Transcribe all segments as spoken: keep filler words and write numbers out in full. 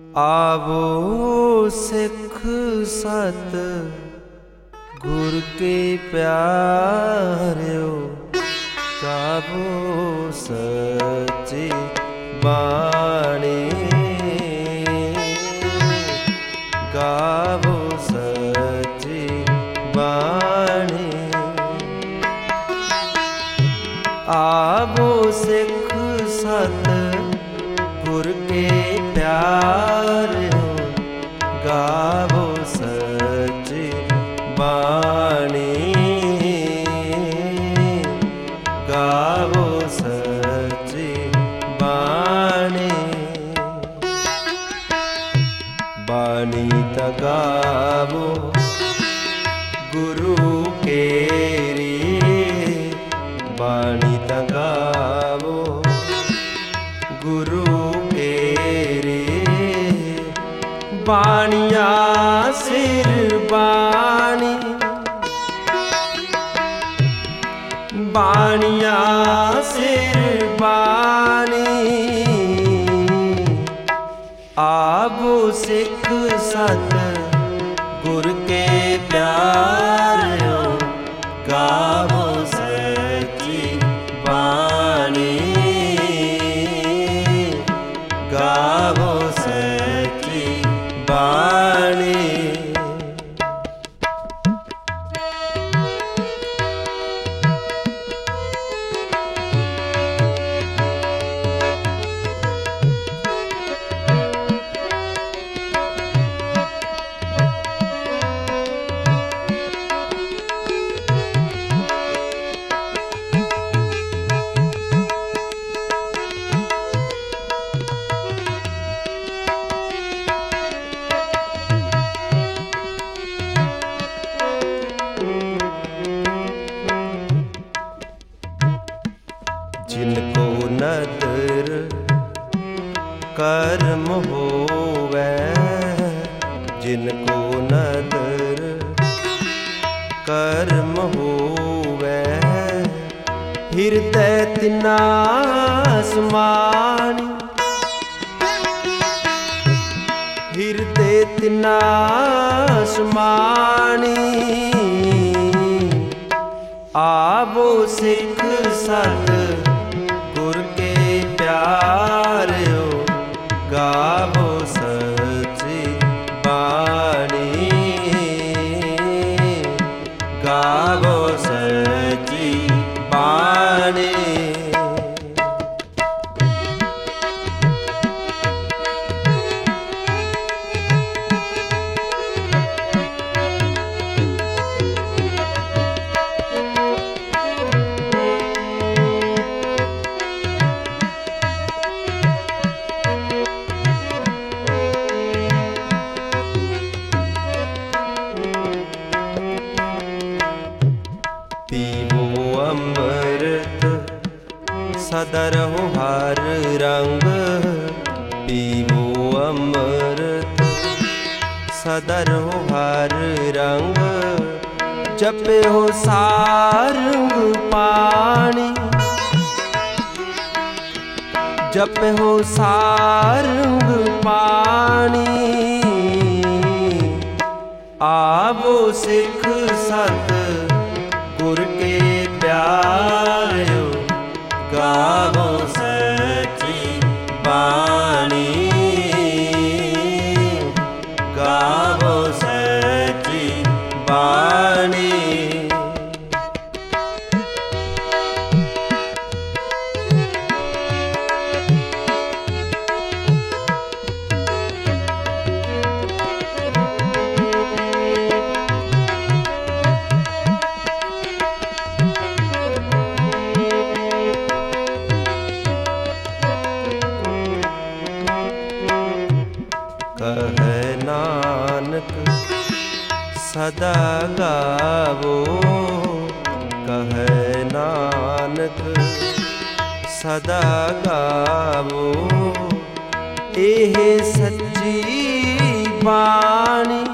आवो सिख सत गुर के प्यार्यो, गावो सच्ची बाणी, गावो सच्ची बाणी। आवो सिख सत गुर के प्यार्यो, गावो सच्ची बाणी, गावो सच्ची बाणी। बाणी त गावो गुरु केरी, बाणी त गावो गुरु केरी। बाणिया सिर बाणी, बाणिया सिर बाणी। आवो सिख सत गुर के प्यार्यो, गावो सच्ची बाणी, गावो सच्ची बाणी। जिनको नदर कर्म होवै, जिनको नदर कर्म होवै। हृदय तिना समानी, हृदय तिना समानी। आवो सिख सत गुर के प्यार्यो, गावो सच्ची बाणी, गावो सच्ची बाणी। पीवो अमृत सदा रहो हर रंग, पीवो अमृत सदा रहो हर रंग। जपे हो सारंग पानी, जपे हो सारंग पानी। आवो सिख सत गुर के प्यार्यो, गावो सच्ची बाणी, गावो सच्ची बाणी। कहे नानक सदा गावो, कहे नानक सदा गावो। एह सच्ची बाणी,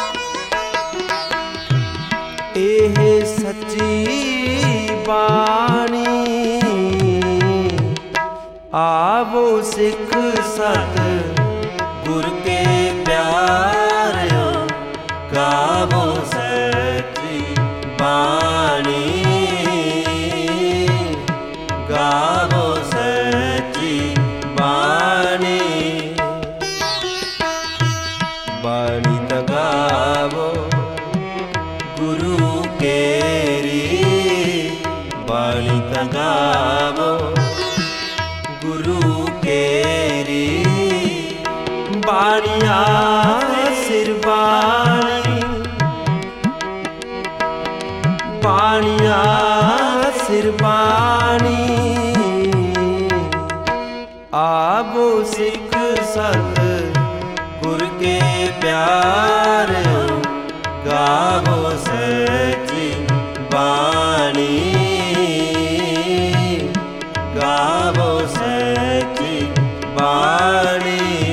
एह सच्ची बाणी। आवो सिख सत गुर के प्यारो गावो सच्ची बाणी, गावो सच्ची बाणी। बाणी त गावो गुरु केरी, बाणी त गावो गुरु केरी। बाणिया सिर बाणी, बाणिया सिर बाणी। आवो सिख सत गुर के प्यार, गावो सच्ची बाणी, गावो सच्ची बाणी।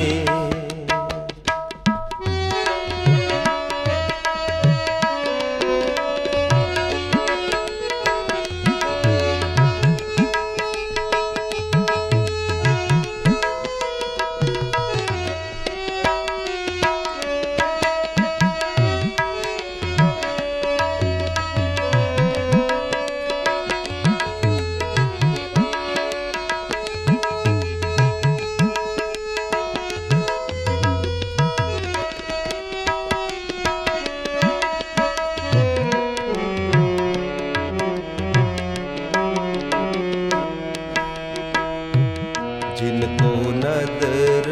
जिनको नदर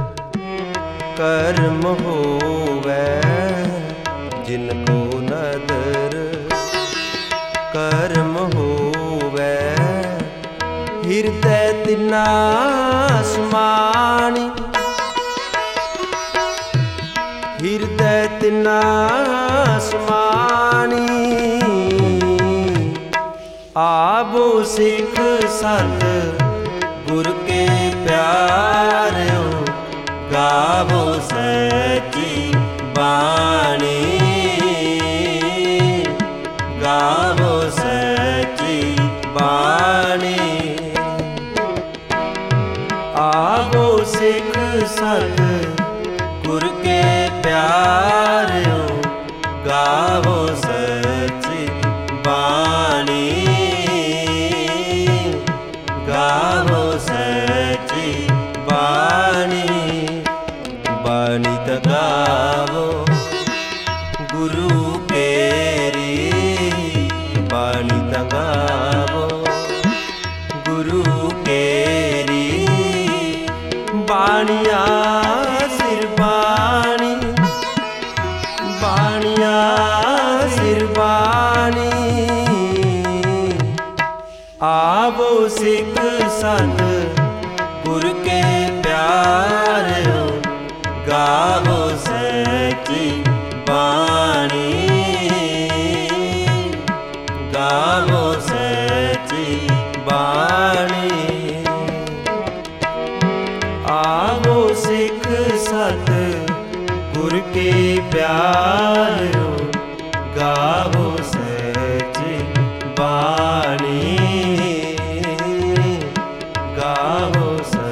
कर्म होवै, जिनको नदर कर्म होवै। हृदय तिना समानी, हृदय तिना समानी। आवो सिख सत गुर के प्यारो, गावो सच्ची बाणी, गावो सच्ची बाणी। आवो सिख सत गुर के प्यारो, गावो सच्ची बाणी, गावो सच्ची बाणी। बाणी त गावो गुरु केरी, बाणी त गावो गुरु केरी। बाणिया सिर बाणी, बाणिया सिर बाणी। आवो सिख सत गुर के प्यार, गावो सच्ची बाणी, गावो सच्ची बाणी। आवो सिख सत गुर के प्यार, गावो सच्ची बाणी, गावो सच्ची